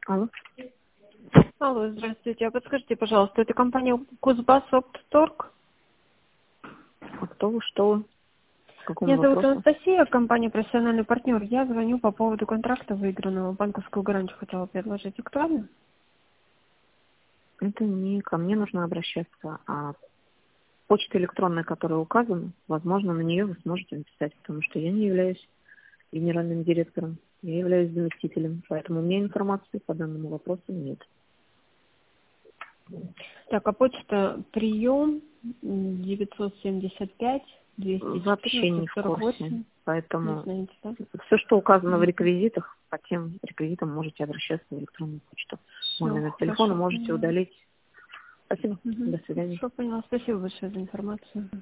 Алло. Алло, здравствуйте. А подскажите, пожалуйста, это компания Кузбассоптторг? А кто вы, что вы? По какому Меня зовут вопросу? Анастасия, компания «Профессиональный партнер». Я звоню по поводу контракта выигранного. Банковскую гарантию хотела предложить. Актуально? Это не ко мне нужно обращаться, а почта электронная, которая указана, возможно, на нее вы сможете написать, потому что я не являюсь генеральным директором, я являюсь заместителем, поэтому у меня информации по данному вопросу нет. Так, а почта прием 975 Вообще не 214 в курсе, 48. Не поэтому знаете, да? все, что указано в Мгм. реквизитах, по тем реквизитам можете обращаться в электронную почту. Мой Все, номер телефона хорошо, можете поняла. удалить. Спасибо. Угу. До свидания. Хорошо, поняла. Спасибо большое за информацию.